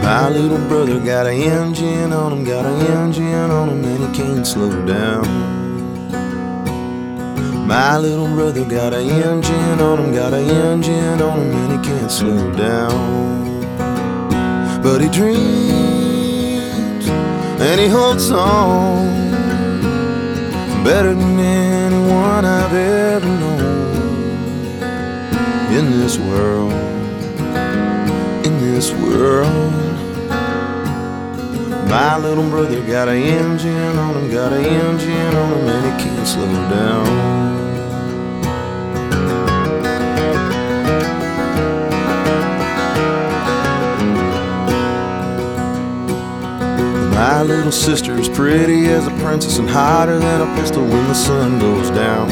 My little brother got an engine on him, got an engine on him, and he can't slow down. My little brother got an engine on him, got an engine on him, and he can't slow down. But he dreams and he holds on better than anyone I've ever known in this world, in this world. My little brother got an engine on him, got an engine on him, and he can't slow down. My little sister's pretty as a princess and hotter than a pistol when the sun goes down.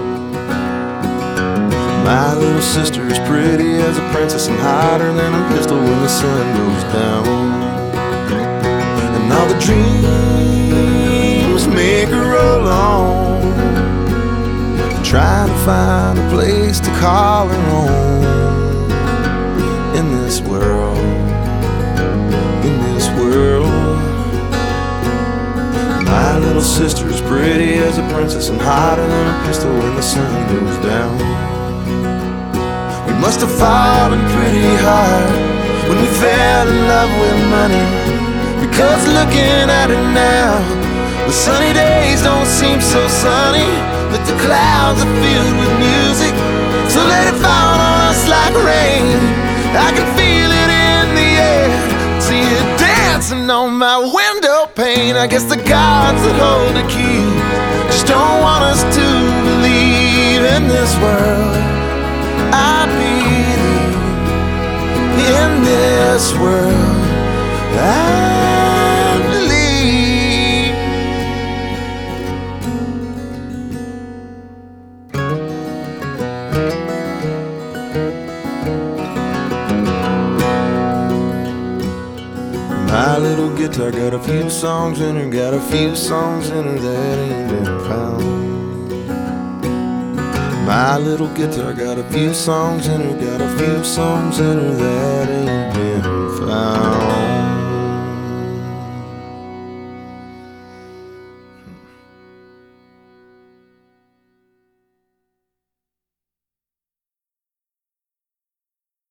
My little sister's pretty as a princess and hotter than a pistol when the sun goes down. And all the dreams make her roll on, trying to find a place to call her home in this world, in this world. My little sister's pretty as a princess and hotter than a pistol when the sun goes down. We must have fallen pretty hard when we fell in love with money, because looking at it now, the sunny days don't seem so sunny, but the clouds are filled with music, so let it fall on us like rain. I can feel it in the air, see it dancing on my window pane. I guess the gods that hold the key just don't want us to believe in this world. I believe in this world. I believe. My little guitar got a few songs in her, got a few songs in her that ain't been found. My little guitar got a few songs in her, got a few songs in her that ain't